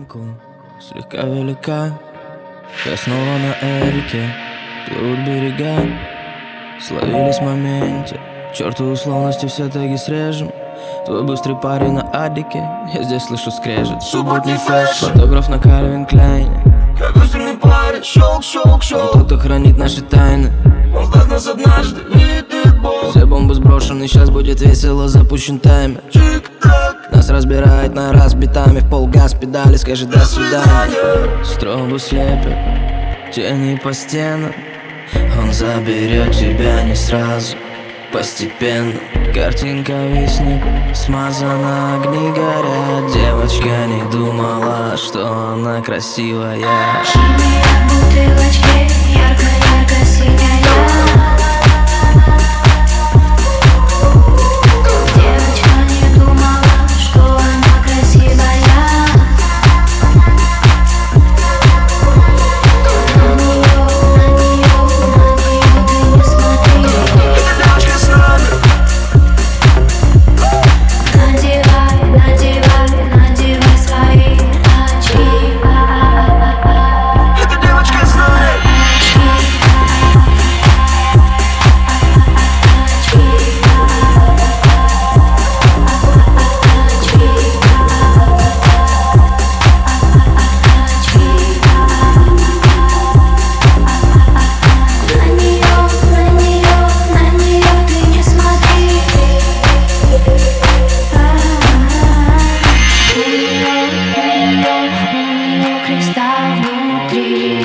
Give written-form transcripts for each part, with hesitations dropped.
толку, слегка велика. Я снова на эльке, плывут берега. Словились в моменте, черту условности, все теги срежем. Твой быстрый парень на адике, я здесь слышу скрежет. Субботний фэшн, фотограф на Кальвин Кляйне. Как быстрый парень, щелк, щелк, щелк. Он тот, кто хранит наши тайны. Он сдаст нас однажды, видит Бог. Все бомбы сброшены, сейчас будет весело, запущен таймер. Чик-так, Нас разбирает на раз битами, в полгаз педали, скажи до свидания. Стробы слепят, тени по стенам. Он заберет тебя не сразу, постепенно. Картинка виснет, смазана, огни горят. Девочка не думала, что она красивая. Химия в бутылочке, ярко-ярко синяя. Девочка не думала, что она красивая. На нее ты не смотри. эта девочка с нами. Надевай свои очки. Эта девочка с нами. На нее ты не смотри. У нее кристалл внутри.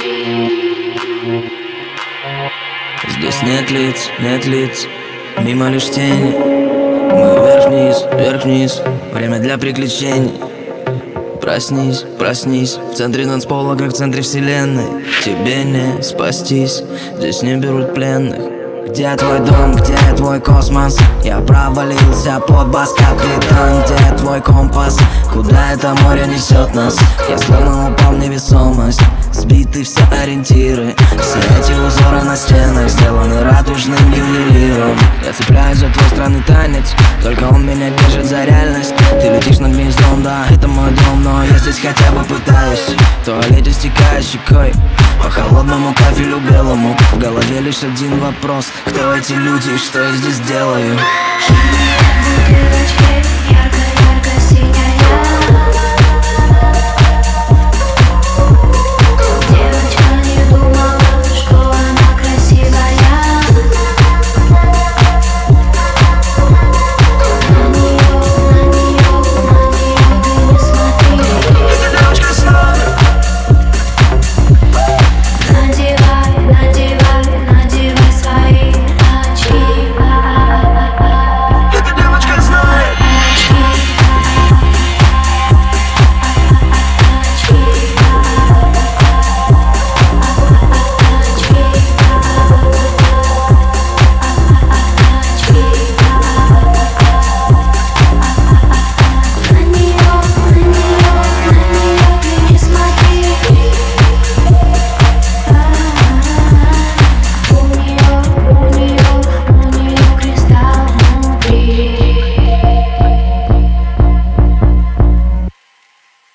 Здесь нет лиц, мимо лишь тени. Мы вверх-вниз, время для приключений. Проснись, в центре танцпола, как в центре вселенной. Тебе не спастись, здесь не берут пленных. Где твой дом, где твой космос? Я провалился под бас, капитан. Где твой компас? Куда это море несет нас? Я словно упал в невесомость. Сбиты все ориентиры. Все эти узоры на стенах сделаны радужным ювелиром. Я цепляюсь за твой странный танец, только он меня держит за реальность. Ты летишь над гнездом, да, это мой дом, но я здесь хотя бы пытаюсь. В туалете стекаю щекой по холодному кафелю белому. В голове лишь один вопрос: кто эти люди и что я здесь делаю? Химия в бутылочке,